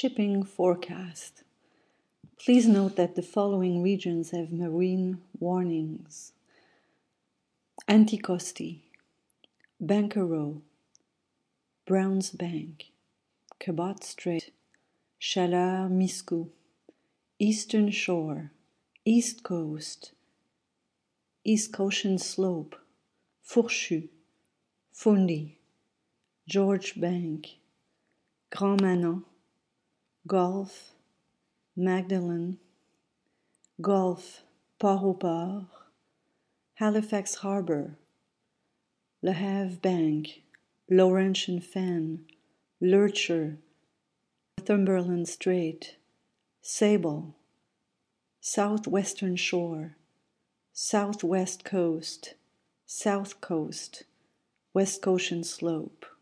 shipping forecast. Please note that the following regions have marine warnings: Anticosti, Banker Row, Browns Bank, Cabot Strait, Chaleur Miscou, Eastern Shore, East Coast, East Cochin Slope, Fourchu, Fundy, George Bank, Grand Manan, Gulf, Magdalen, Gulf, Port-au-Port, Halifax Harbour, Le Havre Bank, Laurentian Fen, Lurcher, Northumberland Strait, Sable, Southwestern Shore, Southwest Coast, South Coast, West Cochin Slope.